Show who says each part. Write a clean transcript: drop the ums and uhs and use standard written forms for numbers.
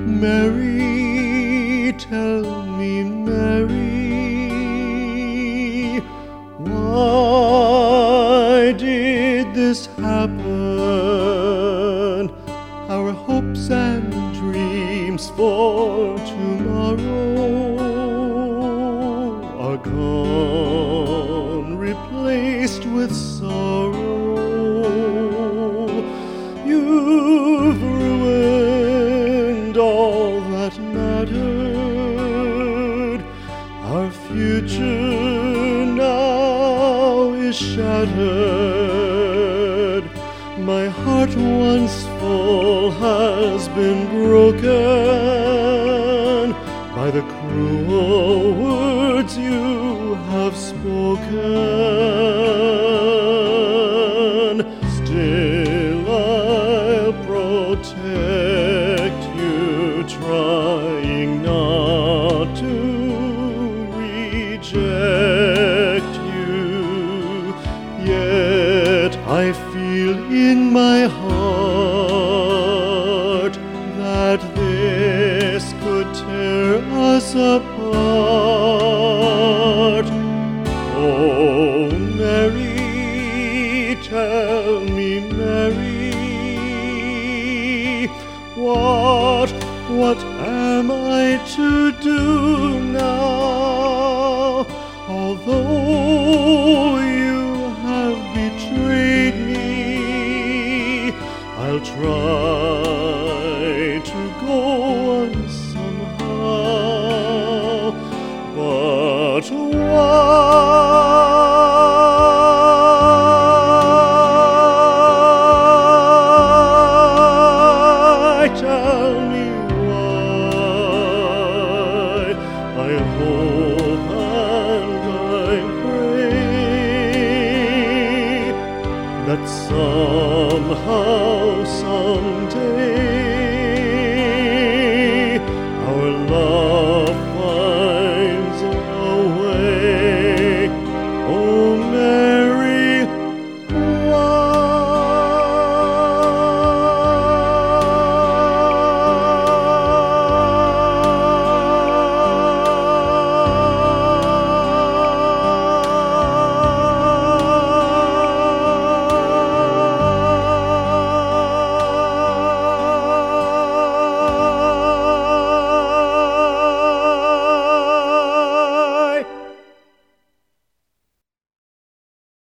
Speaker 1: Mary, tell me, Mary, why did this happen? Our hopes and dreams for tomorrow are gone, replaced with sorrow. You've ruined all that mattered. Our future now is shattered. My heart once full has been broken by the cruel words you have spoken. Still I'll protect you, trying not to reject you. Yet I feel in my heart that this could tear us apart. Oh, Mary, tell me, Mary, what am I to do now? Although you have betrayed me, I'll try to go on somehow. But why? Tell me why. I hope and I pray that somehow, someday, our love